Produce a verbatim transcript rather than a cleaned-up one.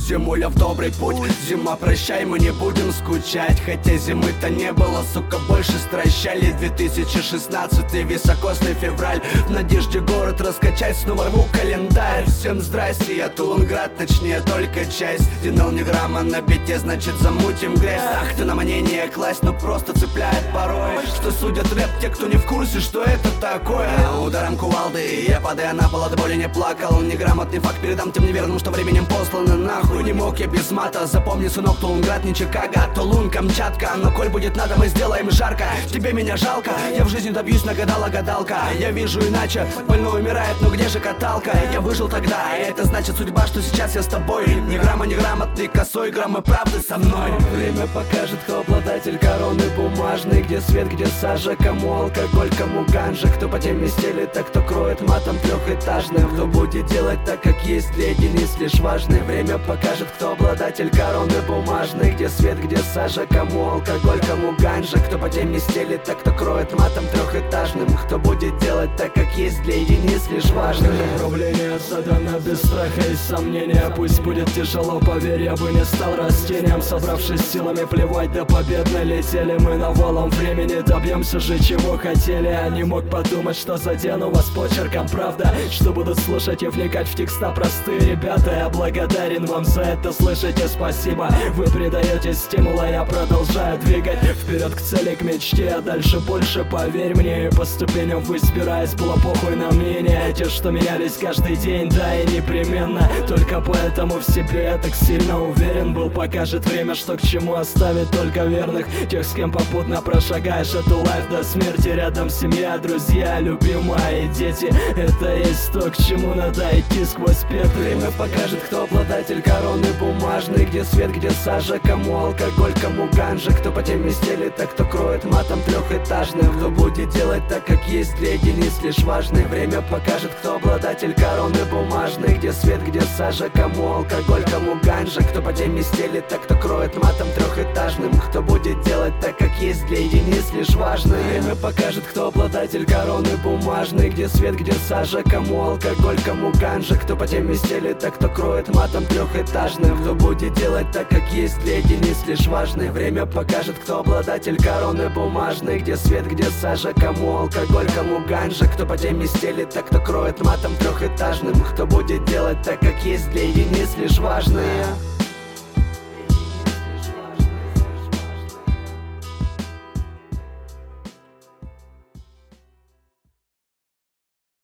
Зимуля в добрый путь, зима прощай, мы не будем скучать. Хотя зимы-то не было, сука, больше стращали. Две тысячи шестнадцатый, високосный февраль. В надежде город раскачать, снова рву календарь. Всем здрасте, я Тулунград, точнее только часть. Динал ни грамма на бите, значит замутим грязь. Ах ты на мнение класть, но просто цепляет порой. Что судят рэп те, кто не в курсе, что это такое. Ударом кувалды я, падая на пол, от боли не плакал. Неграмотный факт передам тем неверным, что временем посланы нахуй. Не мог я без мата, запомни, сынок, Тулунград не Чикаго, Тулун, Камчатка. Но коль будет надо, мы сделаем жарко. Тебе меня жалко, я в жизни добьюсь, нагадала гадалка. Я вижу иначе, больной умирает, но где же каталка? Я выжил тогда, и это значит судьба, что сейчас я с тобой. Ни грамма неграмотный, косой, граммы правды со мной. Время покажет, кто обладатель короны бумажной. Где свет, где сажа, кому алкоголь, кому ганжа. Кто по теме стелит, а кто кроет матом трехэтажным. Кто будет делать так, как есть для единиц лишь важный. Время покажет, кто обладатель короны бумажной. Где свет, где сажа, кому алкоголь, кому ганжа. Кто по теме стелит, а кто кроет матом трехэтажным. Кто будет делать так, как есть для единиц лишь важный. Направление задано без страха и сомнения. Пусть будет тяжело, поверь, я бы не стал растением. Собравшись силами, плевать, да победно летели мы навалом времени. Добьемся же чего хотели. Я не мог подумать, что задену вас почерком, правда. Что будут слушать и вникать в текста простые ребята. Я благодарен вам за это, слышите, спасибо. Вы придаете стимула, я продолжаю двигать вперед к цели, к мечте, а дальше больше, поверь мне. И по ступеням взбираясь, было похуй на мнение. Те, что менялись каждый день, да и непременно. Только поэтому в себе я так сильно уверен был. Покажет время, что к чему, оставит только верных. Тех, с кем попутно прошагаешь эту лайф до смерти. Рядом семья, друзья, любимая и дети. Это есть то, к чему надо идти сквозь петлю. Время покажет, кто обладатель короны бумажной. Где свет, где сажа, кому алкоголь, кому ганжа. Кто по теме стелит, а кто кроет матом трехэтажным. Кто будет делать так, как есть для единиц лишь важный. Время покажет, кто обладатель короны бумажной. Где свет, где сажа, кому алкоголь, кому ганжа. Кто по теме стелит, а кто кроет матом трехэтажным. Кто будет делать так, как есть для единиц лишь важный. Время покажет, кто обладатель короны бумажной. Где свет, где сажа, кому алкоголь, кому ганжа. Кто по теме стелит, а кто кроет матом трехэтажным. Кто будет делать так, как есть для единиц лишь важный. Время покажет, кто обладатель короны бумажной. Где свет, где сажа, кому алкоголь, кому ганжа. Кто по теме стелит, а кто кроет матом трехэтажным. Кто будет делать так, как есть для единиц лишь важные.